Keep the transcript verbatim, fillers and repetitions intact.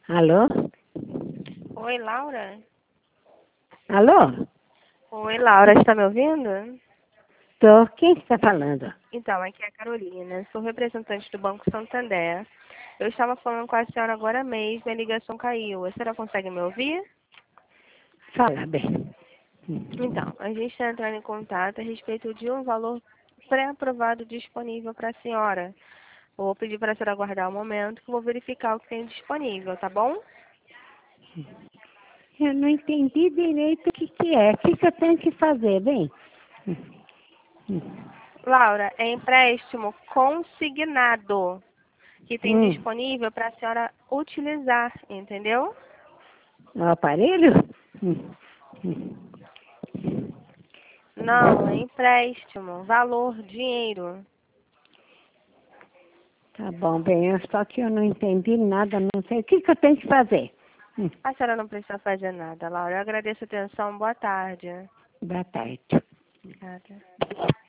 Alô? Oi, Laura? Alô? Oi, Laura, está me ouvindo? Tô. Quem está falando? Então, aqui é a Carolina, sou representante do Banco Santander. Eu estava falando com a senhora agora mesmo e a ligação caiu. A senhora consegue me ouvir? Fala bem. Então, a gente está entrando em contato a respeito de um valor pré-aprovado disponível para a senhora. Eu vou pedir para a senhora aguardar um momento que eu vou verificar o que tem disponível, tá bom? Eu não entendi direito o que, que é. O que, que eu tenho que fazer, bem? Laura, é empréstimo consignado que tem Hum. disponível para a senhora utilizar, entendeu? O aparelho? Hum. Hum. Não, é empréstimo, valor, dinheiro. Tá bom, bem. eu- Só que eu não entendi nada, não sei. O que, que eu tenho que fazer? Hum. A senhora não precisa fazer nada, Laura. Eu agradeço a atenção. Boa tarde. Boa tarde. Obrigada.